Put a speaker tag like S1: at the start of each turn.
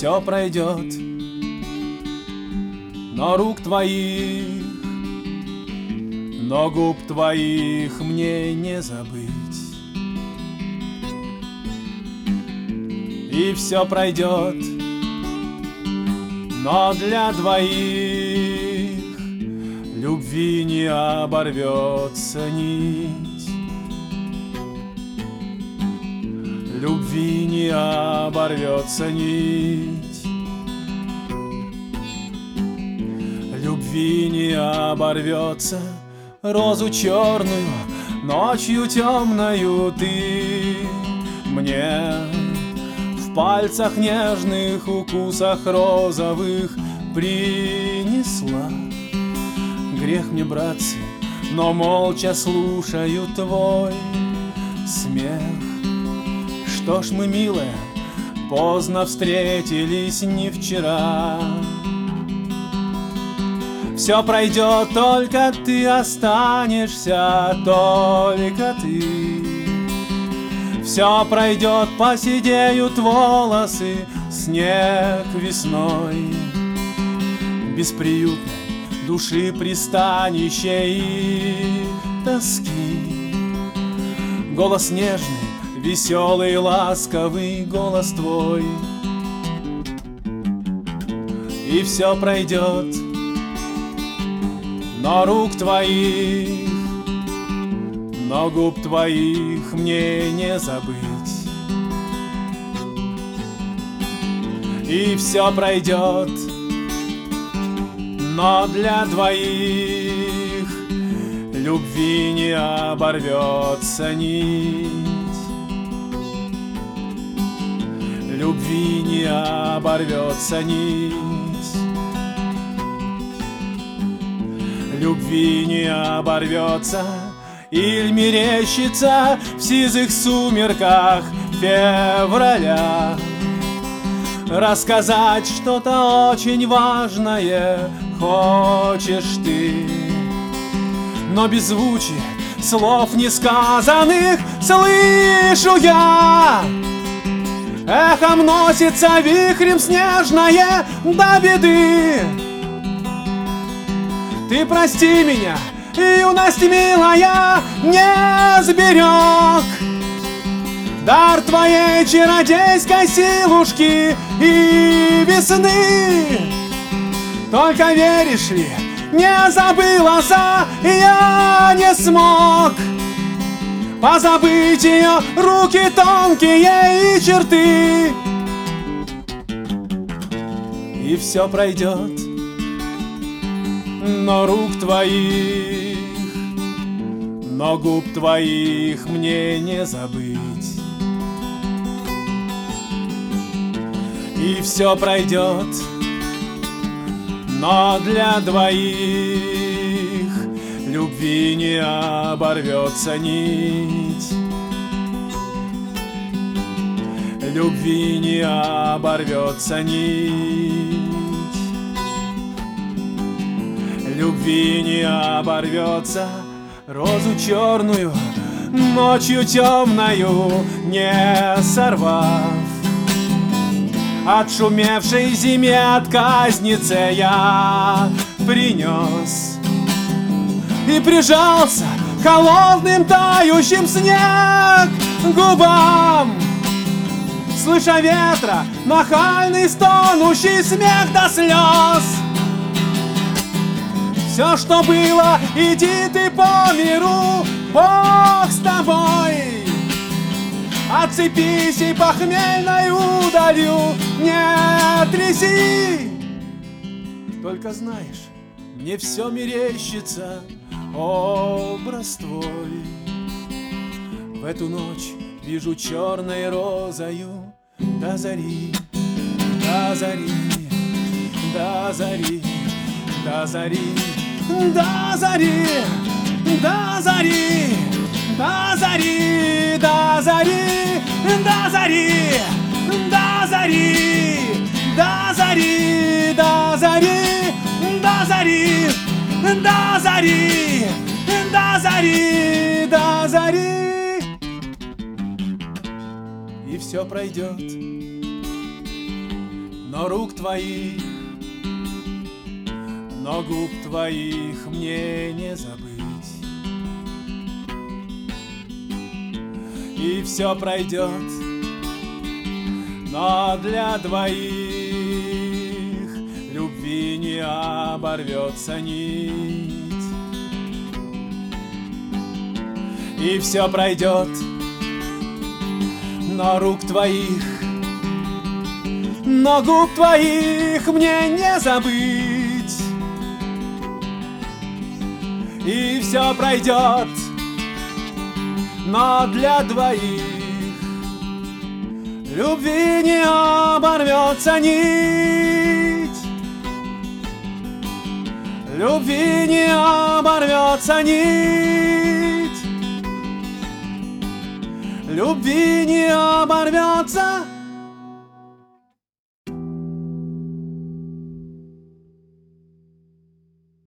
S1: все пройдет, но рук твоих, но губ твоих мне не забыть. И все пройдет, но для двоих любви не оборвется нить. Любви не оборвется нить. Любви не оборвется. Розу черную, ночью темною ты мне в пальцах нежных, укусах розовых принесла. Грех мне, братцы, но молча слушаю твой смех. Что ж мы, милая, поздно встретились не вчера. Все пройдет, только ты останешься, только ты. Все пройдет, поседеют волосы, снег весной. Бесприютной души пристанище и тоски. Голос нежный, веселый, ласковый голос твой. И все пройдет, но рук твоих, но губ твоих мне не забыть. И все пройдет, но для двоих любви не оборвется нить. Любви не оборвется нить. Любви не оборвется, иль мерещится в сизых сумерках февраля. Рассказать что-то очень важное хочешь ты, но беззвучие слов несказанных слышу я. Эхом носится вихрем снежное до беды. Ты прости меня, юность милая, не сберег дар твоей чародейской силушки и весны. Только веришь ли, не забылась, я не смог позабыть ее руки тонкие и черты. И все пройдет, но рук твоих, но губ твоих мне не забыть. И все пройдет, но для двоих любви не оборвется нить. Любви не оборвется нить. Любви не оборвется. Розу черную ночью темною не сорвав, отшумевшей зиме отказнице я принес и прижался холодным тающим снег губам, слыша ветра нахальный стонущий смех до слез. Все, что было, иди ты по миру, Бог с тобой. Отцепись и похмельной удалью не тряси. Только знаешь, мне все мерещится образ твой. В эту ночь вижу черной розою до зари, до зари, до зари, до зари, до зари, до зари, до зари, до зари, до зари, до зари, до зари, до зари, до зари, до зари, до зари, до зари. И все пройдет, но рук твоих, но губ твоих мне не забыть. И все пройдет, но для двоих любви не оборвется нить. И все пройдет, но рук твоих, но губ твоих мне не забыть. И все пройдет, но для двоих любви не оборвется нить. Любви не оборвется нить. Любви не оборвется